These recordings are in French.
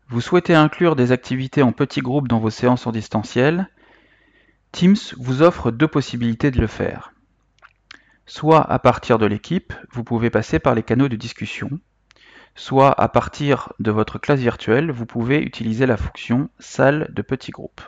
Vous souhaitez inclure des activités en petits groupes dans vos séances en distanciel? Teams vous offre deux possibilités de le faire. Soit à partir de l'équipe, vous pouvez passer par les canaux de discussion, soit à partir de votre classe virtuelle, vous pouvez utiliser la fonction salle de petits groupes.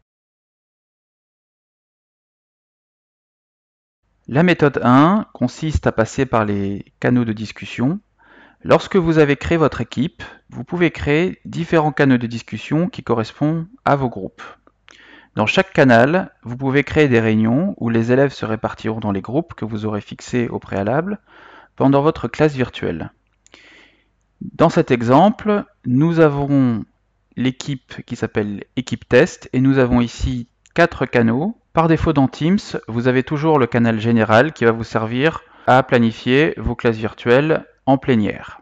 La méthode 1 consiste à passer par les canaux de discussion. Lorsque vous avez créé votre équipe, vous pouvez créer différents canaux de discussion qui correspondent à vos groupes. Dans chaque canal, vous pouvez créer des réunions où les élèves se répartiront dans les groupes que vous aurez fixés au préalable pendant votre classe virtuelle. Dans cet exemple, nous avons l'équipe qui s'appelle équipe test et nous avons ici 4 canaux. Par défaut dans Teams, vous avez toujours le canal général qui va vous servir à planifier vos classes virtuelles en plénière.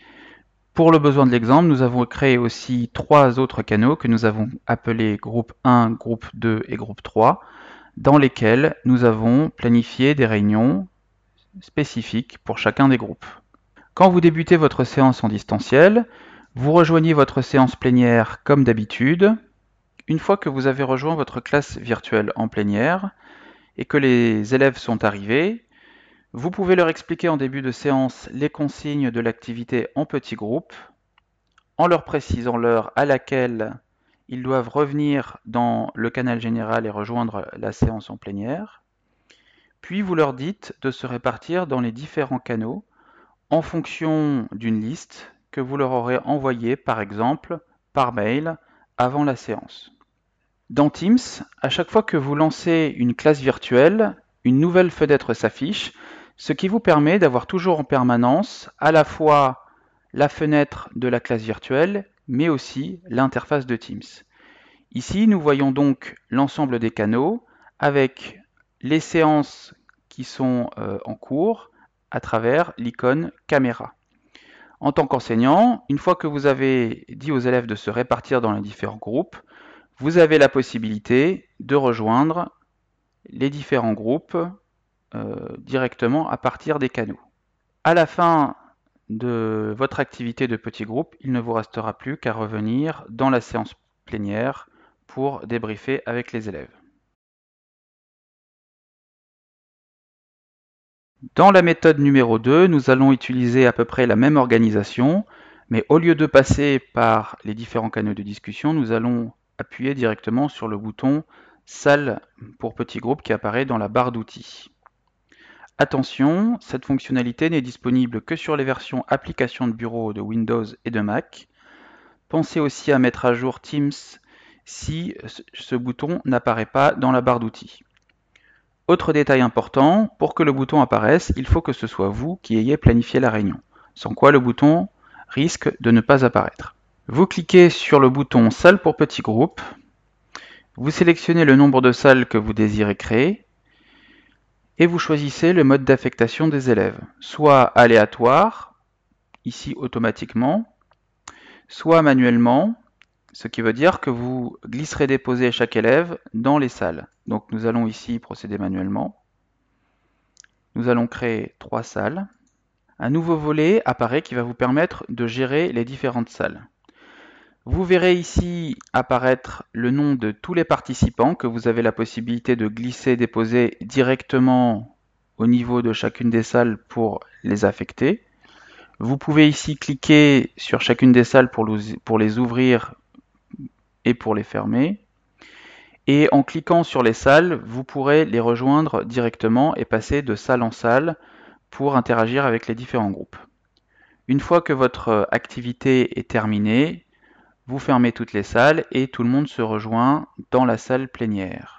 Pour le besoin de l'exemple, nous avons créé aussi 3 autres canaux que nous avons appelés groupe 1, groupe 2 et groupe 3, dans lesquels nous avons planifié des réunions spécifiques pour chacun des groupes. Quand vous débutez votre séance en distanciel, vous rejoignez votre séance plénière comme d'habitude. Une fois que vous avez rejoint votre classe virtuelle en plénière et que les élèves sont arrivés, vous pouvez leur expliquer en début de séance les consignes de l'activité en petits groupes, en leur précisant l'heure à laquelle ils doivent revenir dans le canal général et rejoindre la séance en plénière. Puis vous leur dites de se répartir dans les différents canaux en fonction d'une liste que vous leur aurez envoyée par exemple par mail avant la séance. Dans Teams, à chaque fois que vous lancez une classe virtuelle, une nouvelle fenêtre s'affiche, ce qui vous permet d'avoir toujours en permanence à la fois la fenêtre de la classe virtuelle, mais aussi l'interface de Teams. Ici, nous voyons donc l'ensemble des canaux avec les séances qui sont en cours à travers l'icône caméra. En tant qu'enseignant, une fois que vous avez dit aux élèves de se répartir dans les différents groupes, vous avez la possibilité de rejoindre les différents groupes directement à partir des canaux. À la fin de votre activité de petit groupe, il ne vous restera plus qu'à revenir dans la séance plénière pour débriefer avec les élèves. Dans la méthode numéro 2, nous allons utiliser à peu près la même organisation, mais au lieu de passer par les différents canaux de discussion, nous allons appuyer directement sur le bouton Salle pour petit groupe qui apparaît dans la barre d'outils. Attention, cette fonctionnalité n'est disponible que sur les versions applications de bureau de Windows et de Mac. Pensez aussi à mettre à jour Teams si ce bouton n'apparaît pas dans la barre d'outils. Autre détail important, pour que le bouton apparaisse, il faut que ce soit vous qui ayez planifié la réunion, sans quoi le bouton risque de ne pas apparaître. Vous cliquez sur le bouton Salle pour petit groupe, vous sélectionnez le nombre de salles que vous désirez créer, et vous choisissez le mode d'affectation des élèves, soit aléatoire, ici automatiquement, soit manuellement, ce qui veut dire que vous glisserez déposer chaque élève dans les salles. Donc nous allons ici procéder manuellement. Nous allons créer 3 salles. Un nouveau volet apparaît qui va vous permettre de gérer les différentes salles. Vous verrez ici apparaître le nom de tous les participants que vous avez la possibilité de glisser, déposer directement au niveau de chacune des salles pour les affecter. Vous pouvez ici cliquer sur chacune des salles pour les ouvrir et pour les fermer. Et en cliquant sur les salles, vous pourrez les rejoindre directement et passer de salle en salle pour interagir avec les différents groupes. Une fois que votre activité est terminée, vous fermez toutes les salles et tout le monde se rejoint dans la salle plénière.